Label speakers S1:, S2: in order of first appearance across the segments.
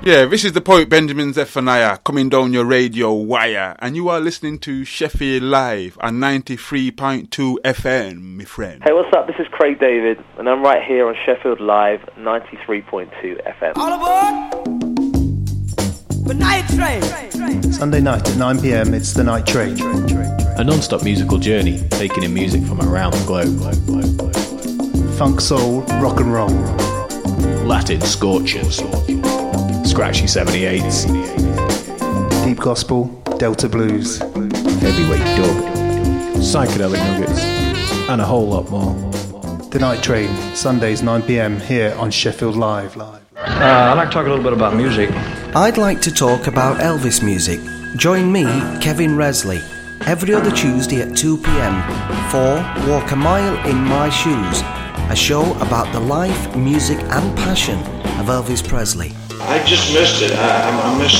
S1: Yeah, this is the poet Benjamin Zephaniah coming down your radio wire, and you are listening to Sheffield Live on 93.2 FM, my friend.
S2: Hey, what's up? This is Craig David, and I'm right here on Sheffield Live 93.2 FM.
S3: All aboard! The Night Train!
S4: Sunday night at 9 p.m, it's The Night Train.
S5: A non-stop musical journey, taking in music from around the globe.
S4: Funk, soul, rock and roll.
S5: Latin scorchers. Scratchy 78s.
S4: Deep gospel, Delta blues.
S5: Heavyweight dub. Psychedelic nuggets. And a whole lot more.
S4: The Night Train, Sundays 9 p.m, here on Sheffield Live.
S6: I'd like to talk a little bit about music.
S7: I'd like to talk about Elvis music. Join me, Kevin Resley, every other Tuesday at 2 p.m. for Walk a Mile in My Shoes, a show about the life, music and passion of Elvis Presley.
S8: I just missed it. I missed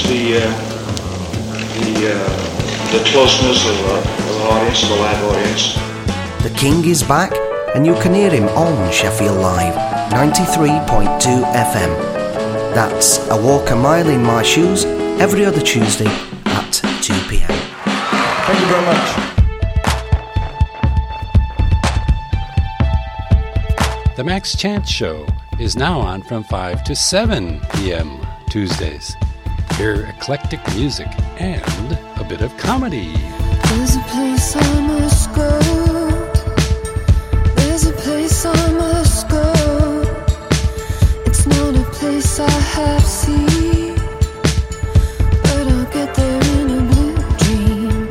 S8: the closeness of the audience, the live audience.
S7: The King is back, and you can hear him on Sheffield Live, 93.2 FM. That's A Walk a Mile in My Shoes, every other Tuesday at 2 p.m.
S4: Thank you very much.
S9: The Max Chance Show is now on from 5 to 7 p.m. Tuesdays. Hear eclectic music and a bit of comedy.
S10: There's a place I must go. There's a place I must go. It's not a place I have seen, but I'll get there in a blue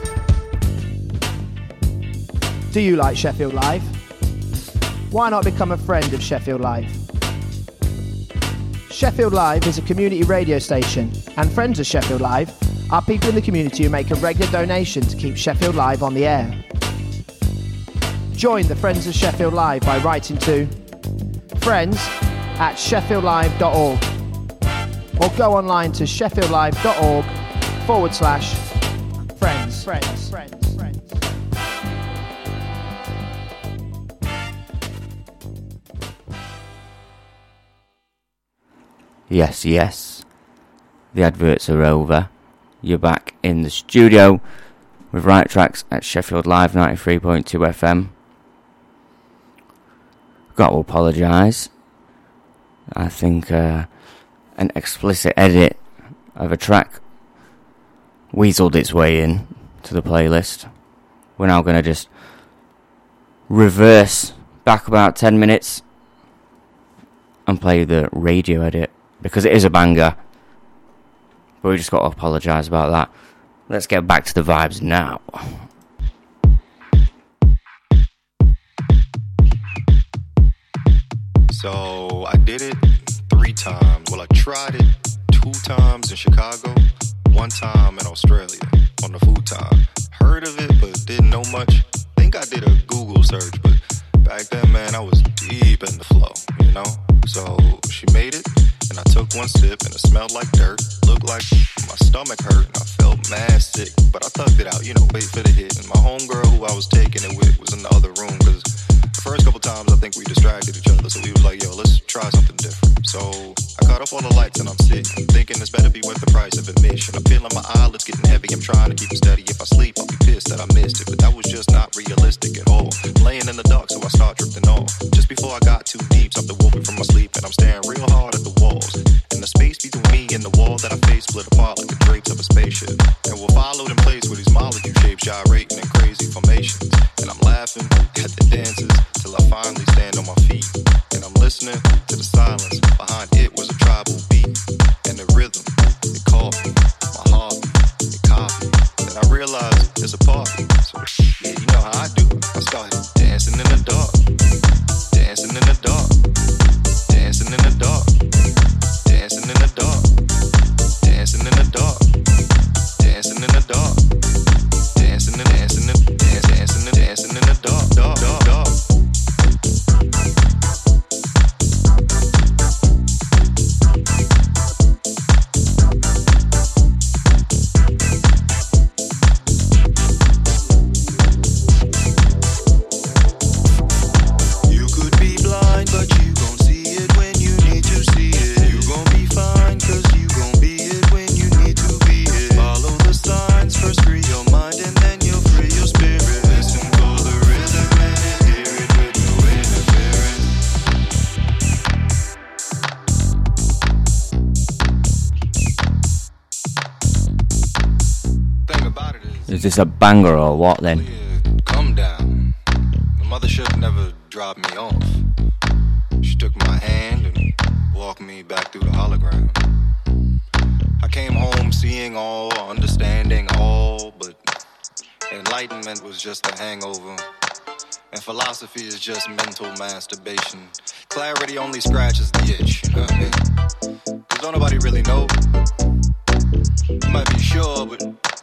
S10: dream.
S11: Do you like Sheffield Live? Why not become a friend of Sheffield Live? Sheffield Live is a community radio station, and friends of Sheffield Live are people in the community who make a regular donation to keep Sheffield Live on the air. Join the Friends of Sheffield Live by writing to friends@sheffieldlive.org or go online to sheffieldlive.org/friends.
S12: Yes. The adverts are over. You're back in the studio with Right Tracks at Sheffield Live 93.2 FM. Got to apologise. I think an explicit edit of a track weaseled its way in to the playlist. We're now going to just reverse back about 10 minutes and play the radio edit, because it is a banger. But we just got to apologise about that. Let's get back to the vibes now.
S13: So I did it 3 times. Well, I tried it 2 times in Chicago, 1 time in Australia on the futon. Heard of it, but didn't know much. Think I did a Google search, but back then, man, I was deep in the flow, you know? So she made it, and I took 1 sip, and it smelled like dirt. Looked like my stomach hurt, and I felt mad sick. But I thugged it out, you know, wait for the hit. And my homegirl who I was taking it with was in the other room, because the first couple times I think we distracted each other. So we was like, yo, let's try something different. So I cut off all the lights, and I'm sitting, thinking this better be worth the price of admission. I'm feeling my eyelids getting heavy, I'm trying to keep it steady. If I sleep, I'll be pissed that I missed it. But that was just not realistic at all. Laying in the dark, so I start drifting off. Just before I got too deep, something woke me from my sleep, and I'm staring real hard at the walls. And the space between me and the wall that I face split apart like the drapes of a spaceship. And we're followed in place with these molecule shapes gyrating in crazy formations. And I'm laughing at the dances till I finally stand on my feet. And I'm listening to the silence. Behind it was a tribal beat. And the rhythm, it called me. My heartbeat, it copied. And I realized it's a party. So yeah, you know how I do. I started dancing in the dark. Dancing in the dark. Dancing in the dark. Dancing in the dark. Dancing in the dark.
S12: Is this a banger or what then?
S13: Come down. The mothership never dropped me off. She took my hand and walked me back through the hologram. I came home seeing all, understanding all, but enlightenment was just a hangover. And philosophy is just mental masturbation. Clarity only scratches the itch, you know what I mean? 'Cause don't nobody really know. You might be sure, but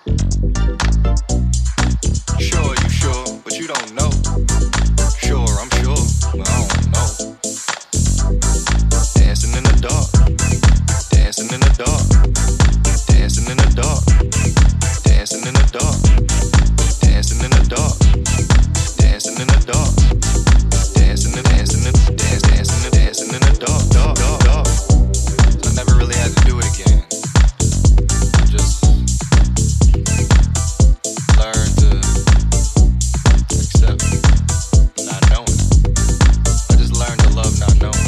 S13: sure, you sure, but you don't know. Sure, I'm sure, but I don't know. Dancing in the dark, dancing in the dark, dancing in the dark, dancing in the dark, dancing in the dark, dancing in the dark, dancing in dancing in dancing in dancing in the dark, dark, dark, dark. So I never really had to do it again. I just learned to accept not knowing. I just learned to love not knowing.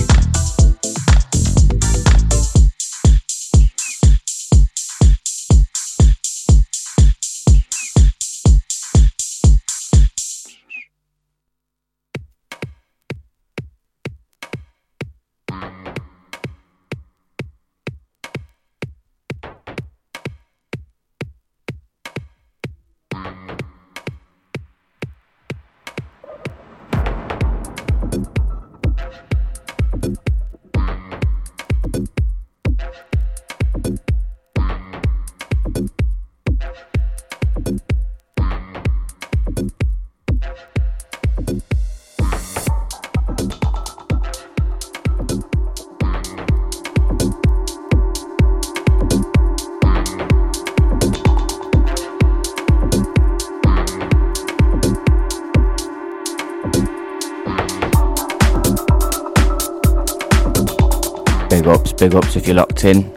S12: Big ups if you're locked in.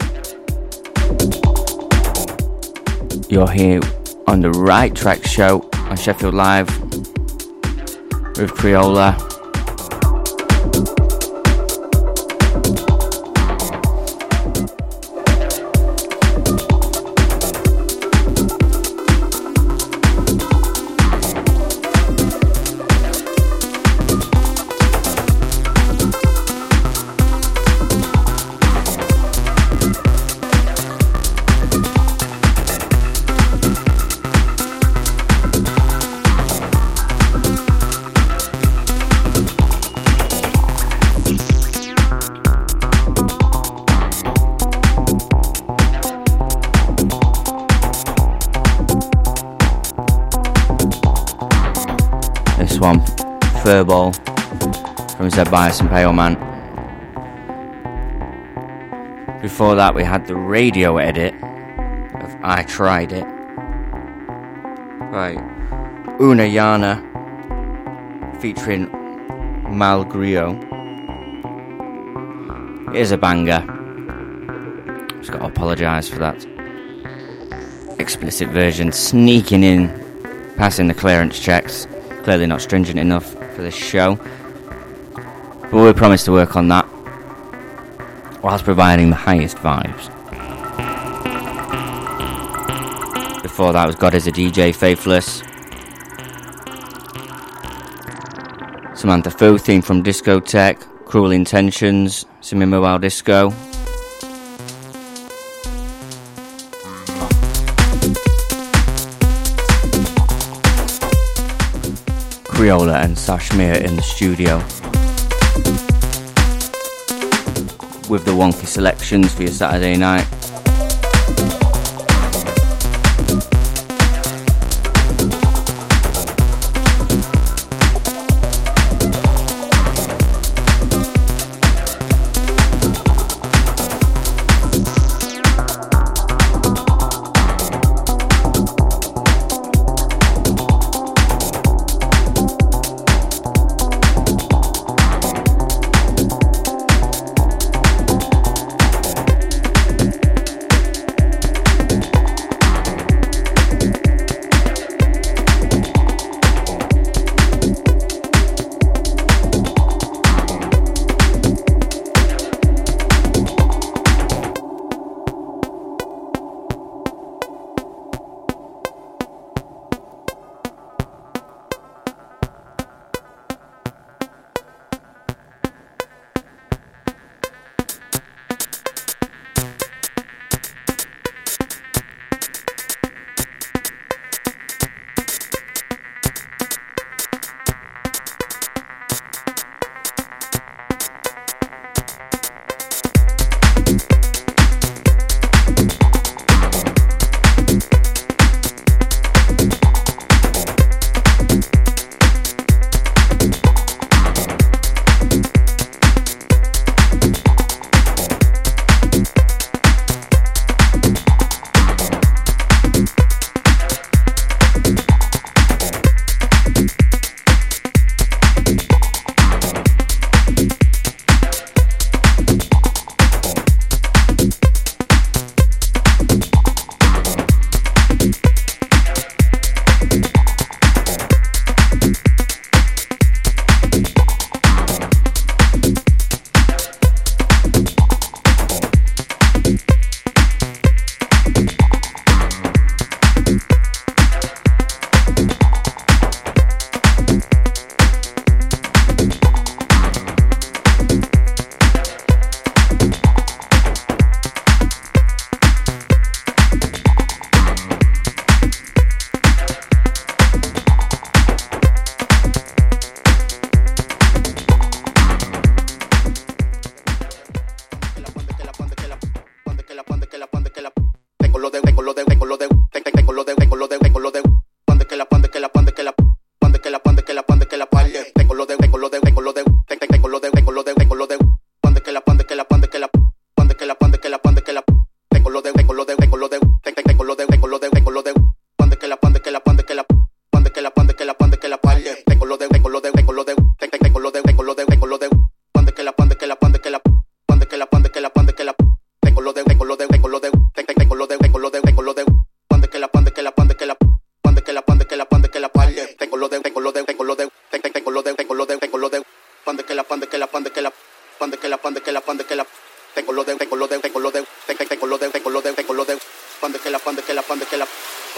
S12: You're here on the Right Track show on Sheffield Live with Creola. One, Furball from Zed Bias and Pale Man. Before that we had the radio edit of I Tried It by Unayana featuring Malgrio. Here's a banger. Just got to apologise for that explicit version sneaking in, passing the clearance checks. Clearly not stringent enough for this show, but we promise to work on that whilst providing the highest vibes. Before that was God Is a DJ, Faithless. Samantha Fu, theme from Discotheque, Cruel Intentions, Simi Mobile Disco. Creola and Sashmir in the studio with the wonky selections for your Saturday night.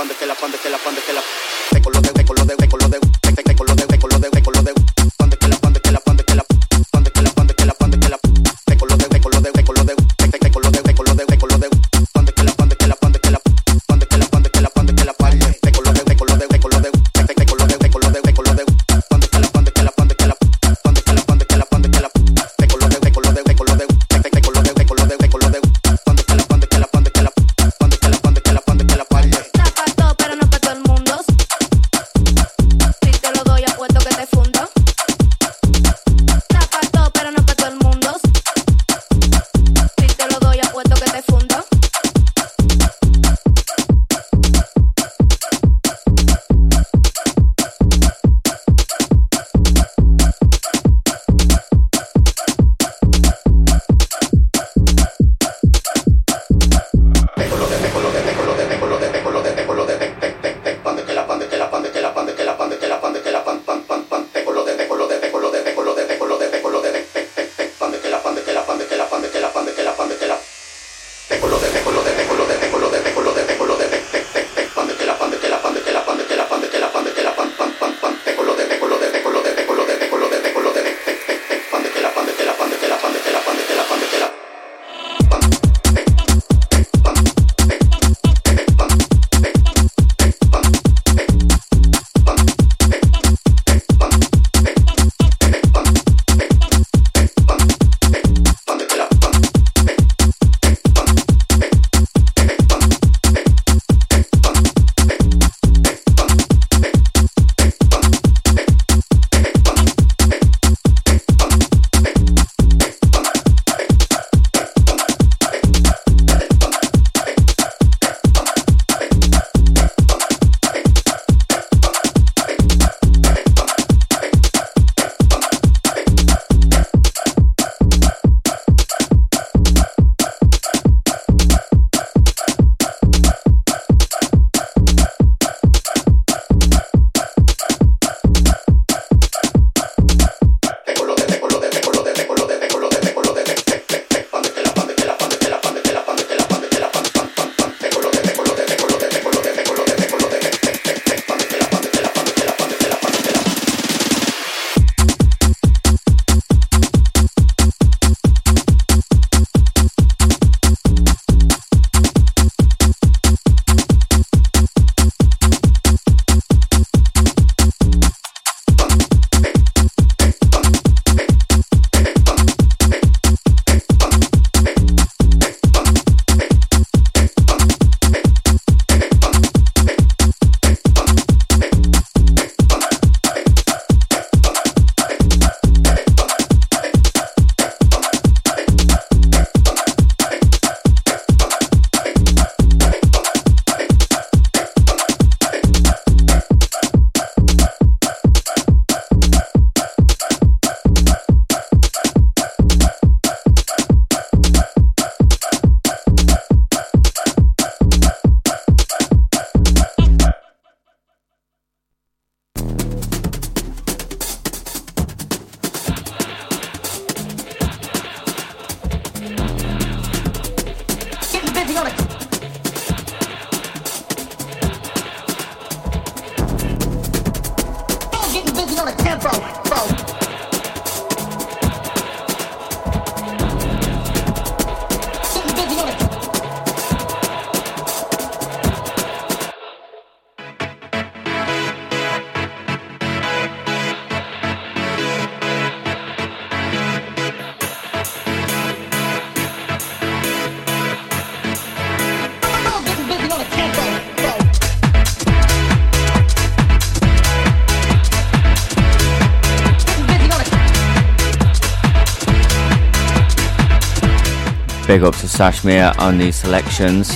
S12: Big up to Sashmir on these selections.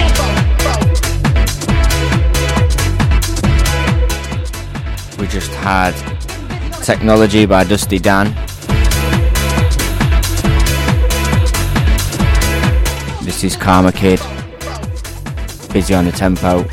S12: We just had Technology by Dusty Dan. This is Karma Kid, Busy on the Tempo.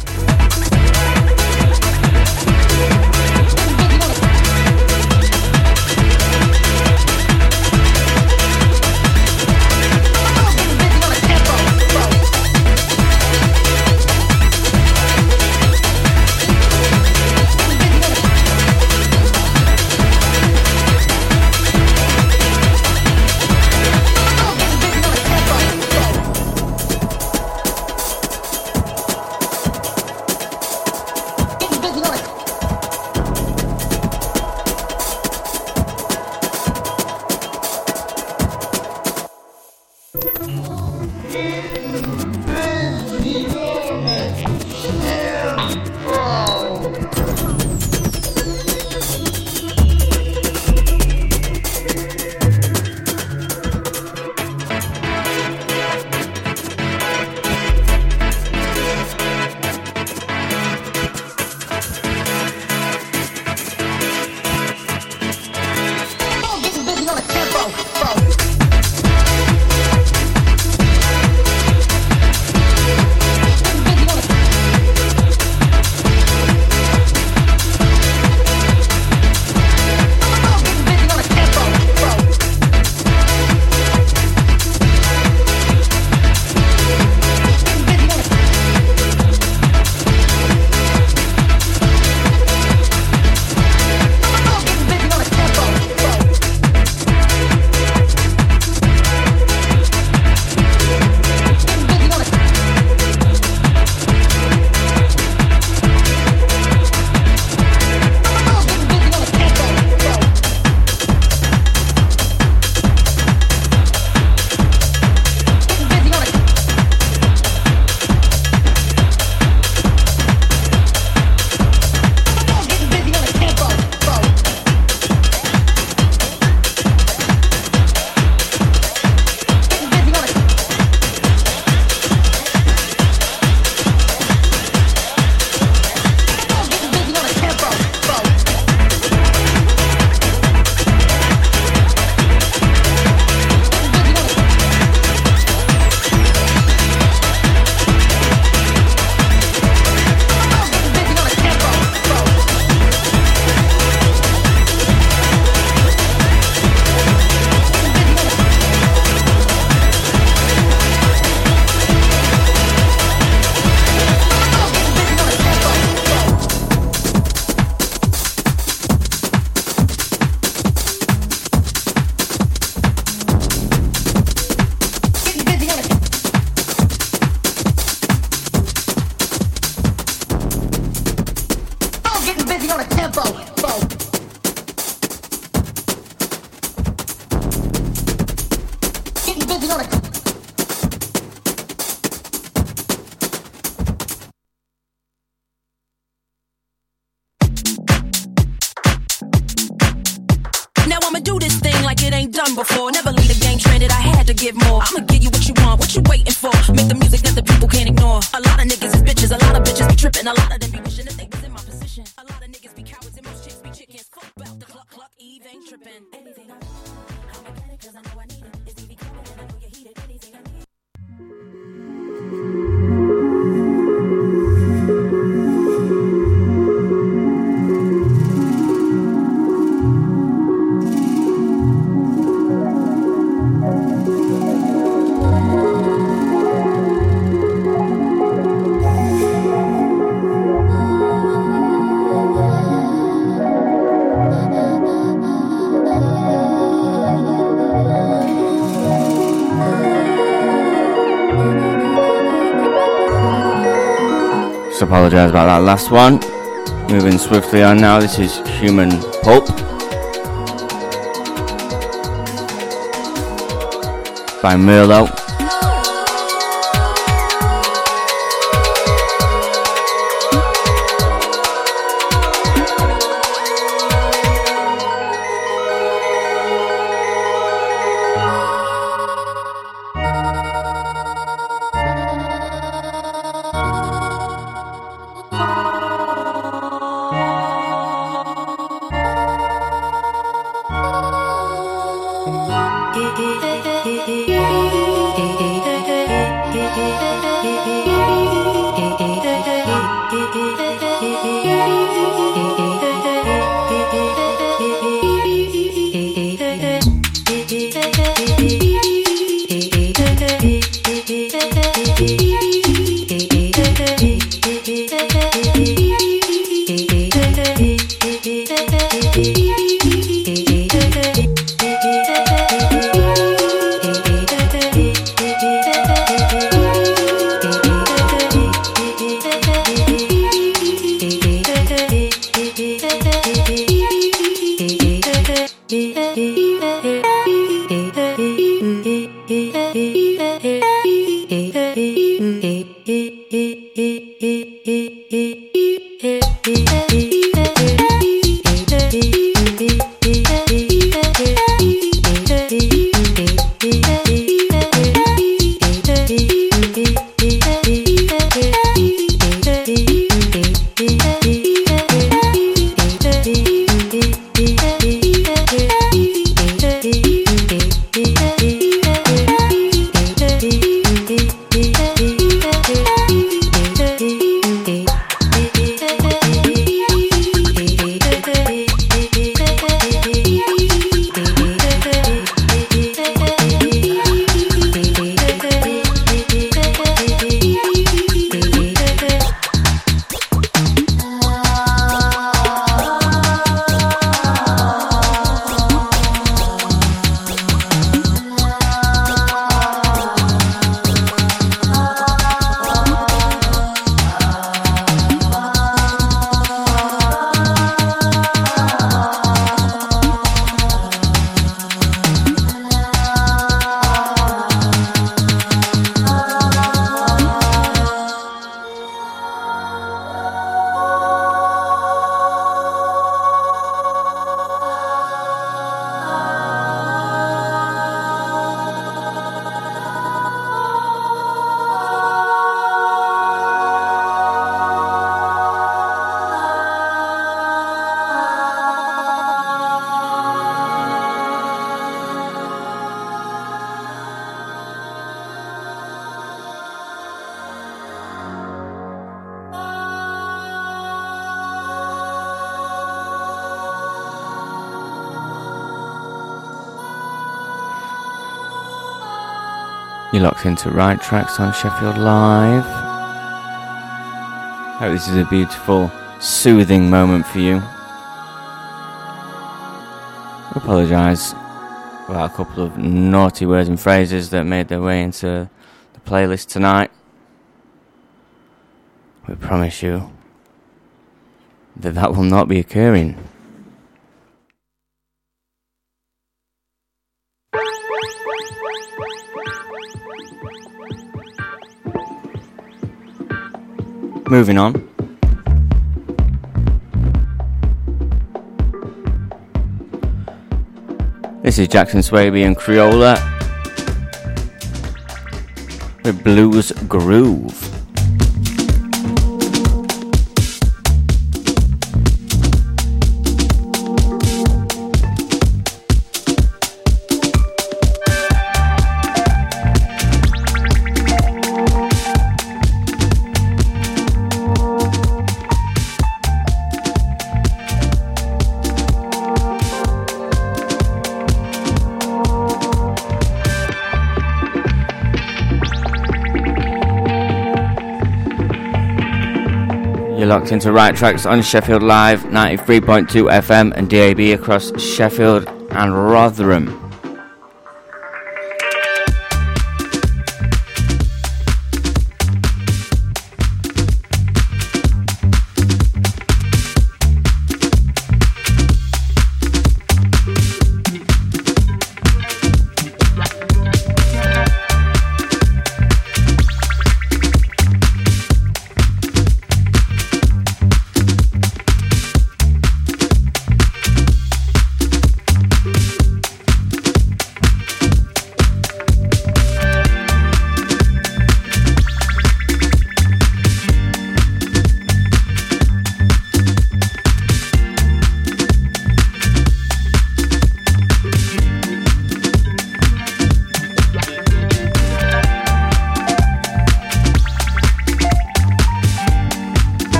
S3: on a tempo. Getting busy on a
S14: Now I'ma do this thing like it ain't done before. Never leave the game stranded, I had to give more. I'ma give you what you want, what you waiting for. Make the music that the people can't ignore. A lot of niggas is bitches, a lot of bitches be tripping. A lot of them be wishing that they was in my position. A lot of niggas be cowards and most chicks be chickens. Fuck about the cluck, Eve ain't tripping. Anything I want, I'ma get it cause I know I need it. It's Evie coming and I know you heat it. Anything I need.
S12: Just apologise about that last one. Moving swiftly on now, this is Human Pulp by Merlot. You're locked into Right Tracks on Sheffield Live. Hope this is a beautiful, soothing moment for you. I apologise about a couple of naughty words and phrases that made their way into the playlist tonight. We promise you that will not be occurring. Moving on. This is Jackson Swaby and Creola with Blues Groove. Locked into Right Tracks on Sheffield Live, 93.2 FM and DAB across Sheffield and Rotherham.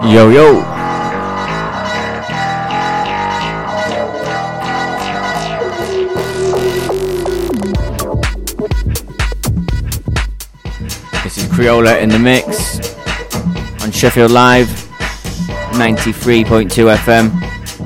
S12: Yo, yo. This is Creola in the mix on Sheffield Live, 93.2 FM.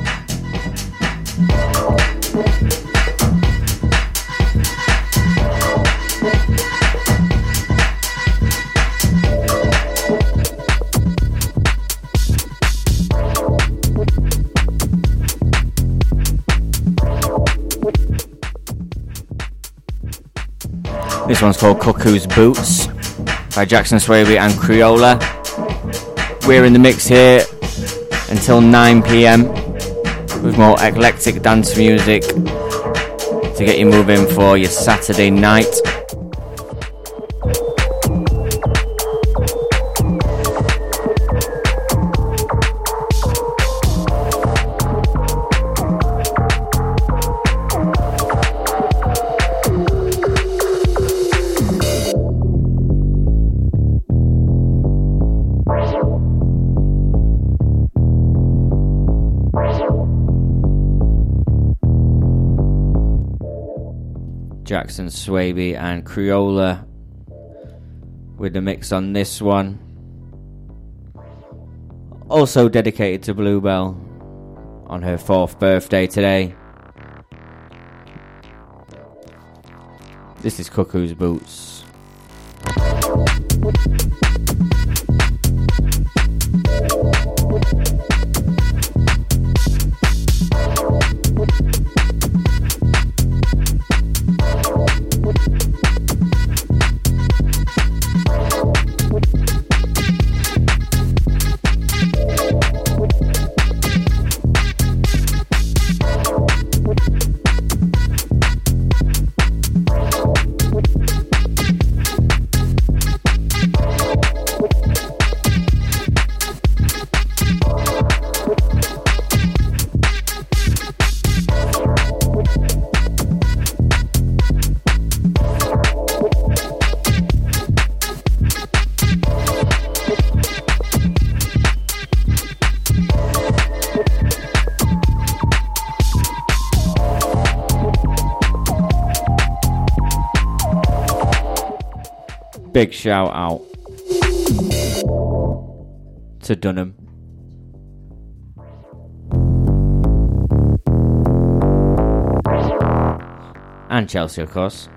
S12: This one's called Cuckoo's Boots by Jackson Swaby and Creola. We're in the mix here until 9 PM with more eclectic dance music to get you moving for your Saturday night. Jackson Swaby and Creola with the mix on this one. Also dedicated to Bluebell on her 4th birthday today. This is Cuckoo's Boots. Big shout out to Dunham. And Chelsea, of course.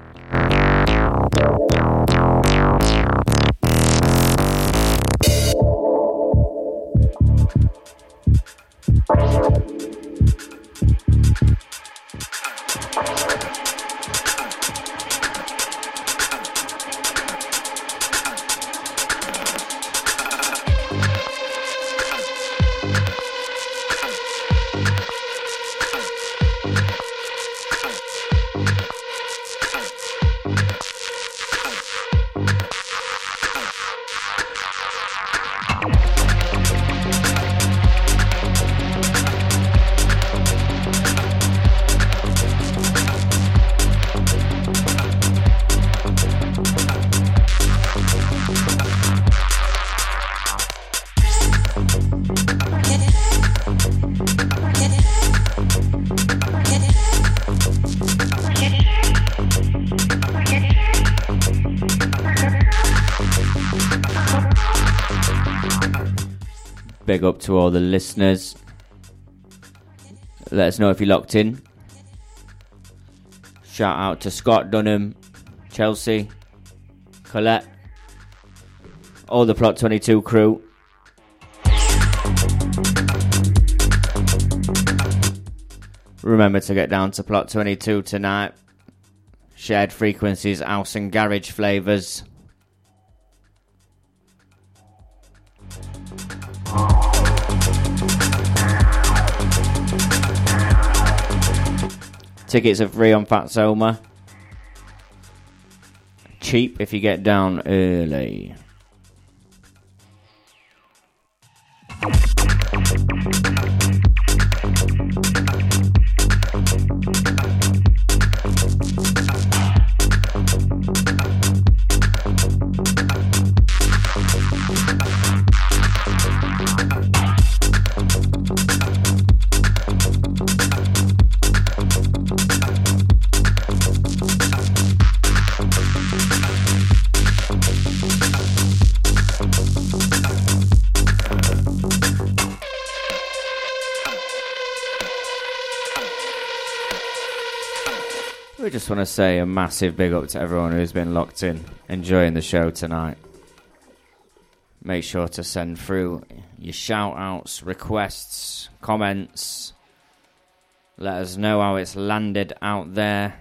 S12: Big up to all the listeners. Let us know if you're locked in. Shout out to Scott, Dunham, Chelsea, Colette, all the Plot 22 crew. Remember to get down to Plot 22 tonight. Shared frequencies, house and garage flavours. Tickets are free on Fat Soma. Cheap if you get down early. we just want to say a massive big up to everyone who's been locked in, enjoying the show tonight. Make sure to send through your shout-outs, requests, comments. Let us know how it's landed out there.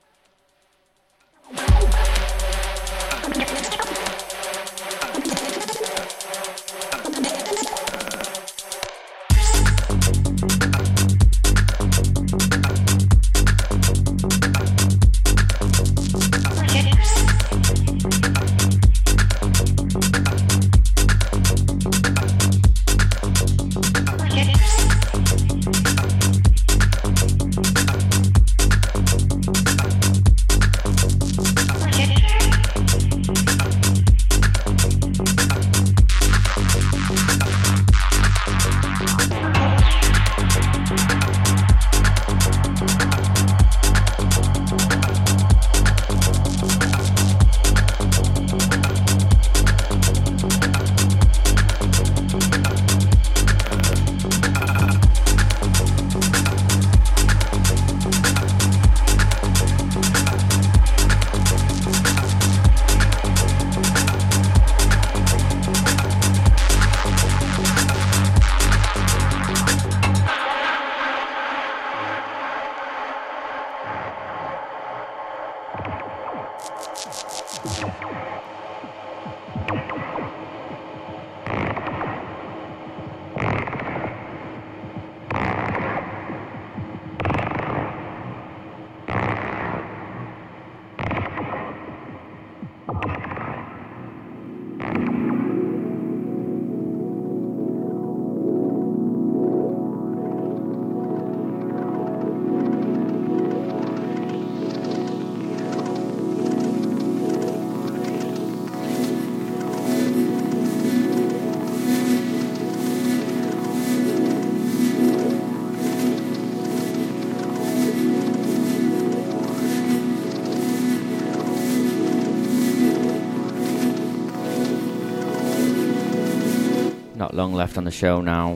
S12: Long left on the show now.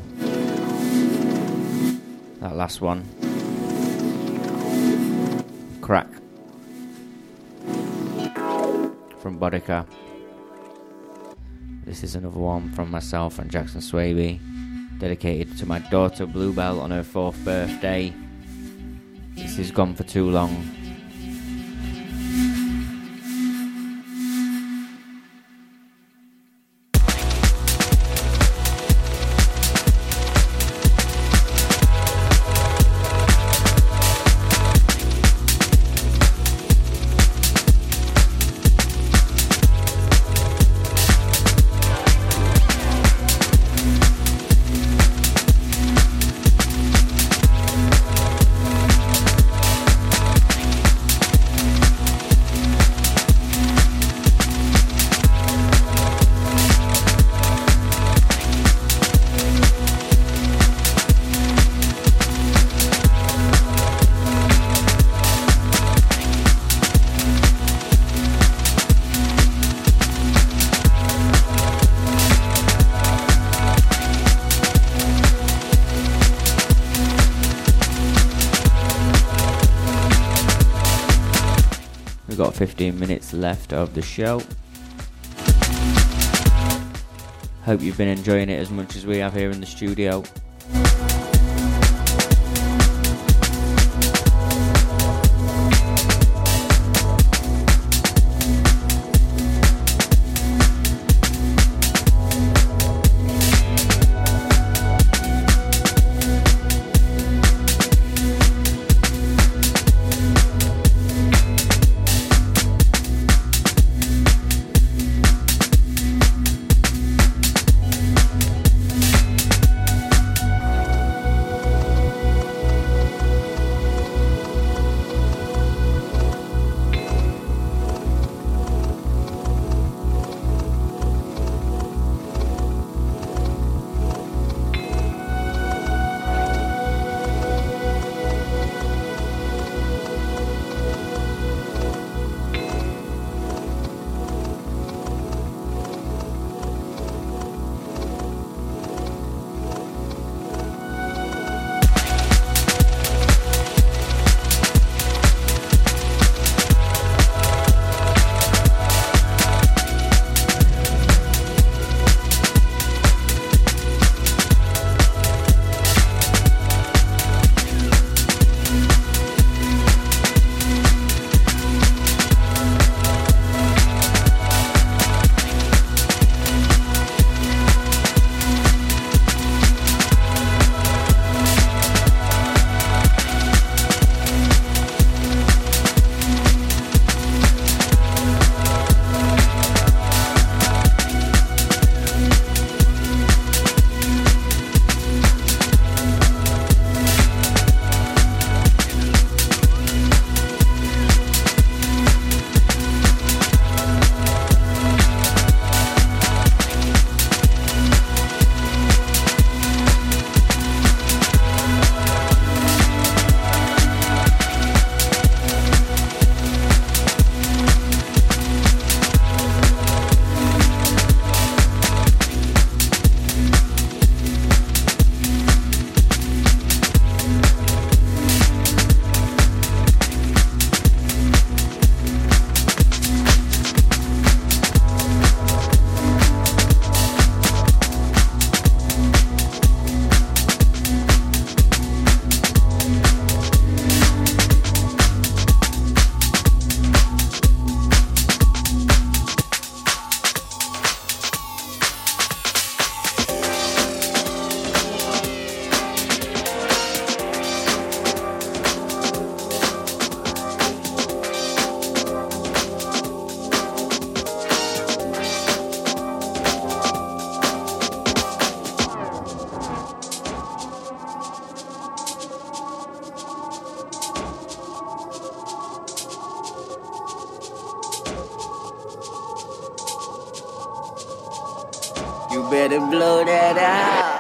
S12: That last one. Crack. From Bodica. This is another one from myself and Jackson Swaby. Dedicated to my daughter Bluebell on her 4th birthday. This is Gone for Too Long. We've got 15 minutes left of the show. Hope you've been enjoying it as much as we have here in the studio.
S15: You better blow that out.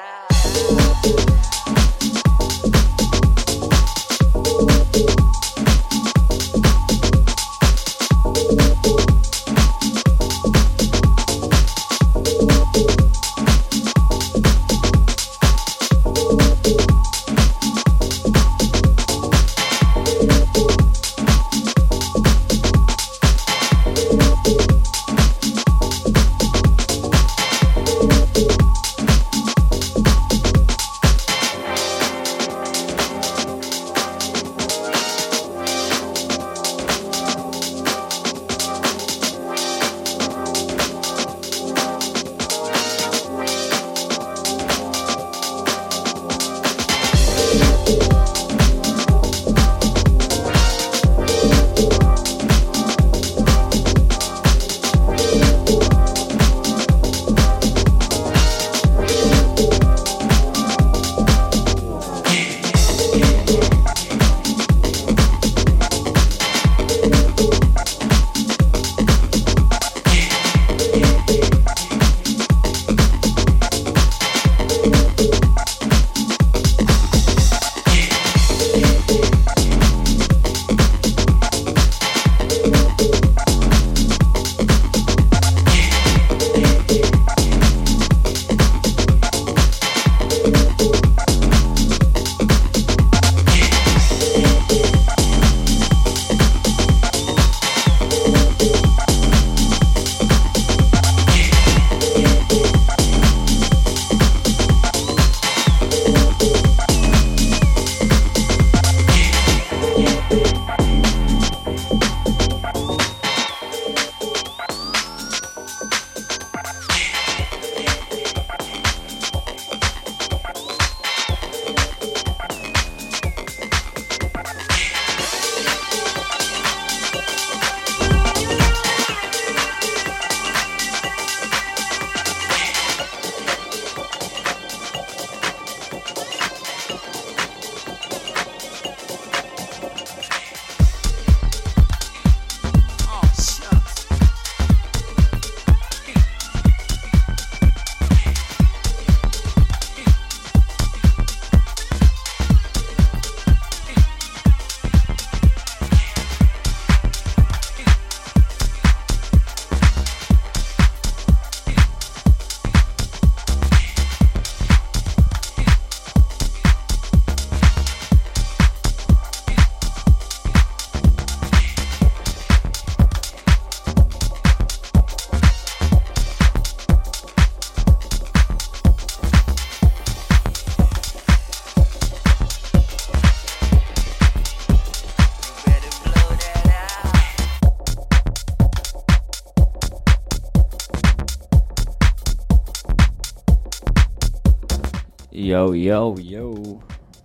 S16: Yo, yo, yo.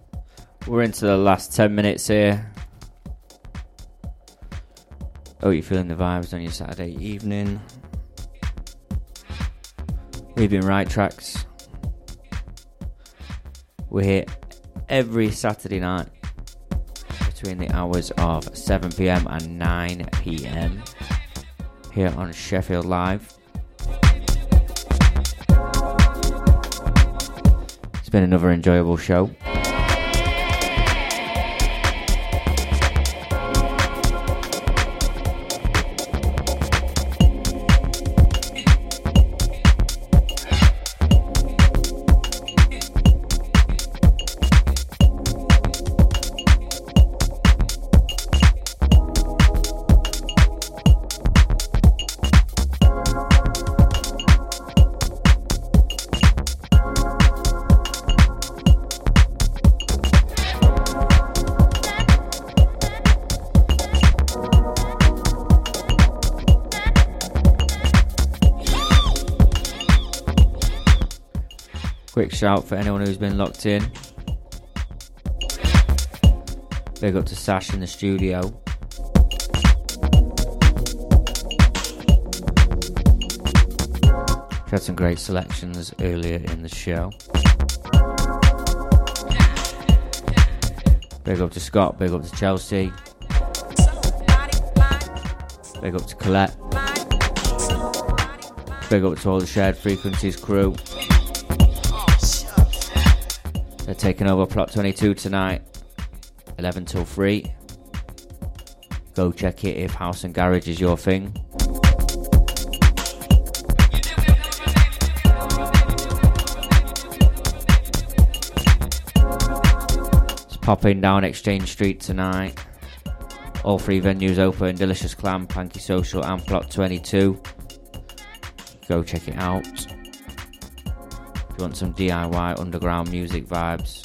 S16: We're into the last 10 minutes here. Oh, you're feeling the vibes on your Saturday evening. We've been Right Tracks. We're here every Saturday night between the hours of 7 PM and 9 PM here on Sheffield Live. It's been another enjoyable show. Quick shout for anyone who's been locked in. Big up to Sash in the studio. She had some great selections earlier in the show. Big up to Scott, big up to Chelsea. Big up to Colette. Big up to all the Shared Frequencies crew. They're taking over Plot 22 tonight, 11 till 3. Go check it if house and garage is your thing. It's popping down Exchange Street tonight. All 3 venues open: Delicious Clam, Panky Social and Plot 22. Go check it out. If you want some DIY underground music vibes.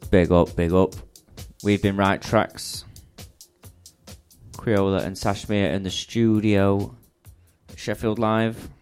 S16: Big up, big up. We've been Right Tracks. Creola and Sashmere in the studio. Sheffield Live.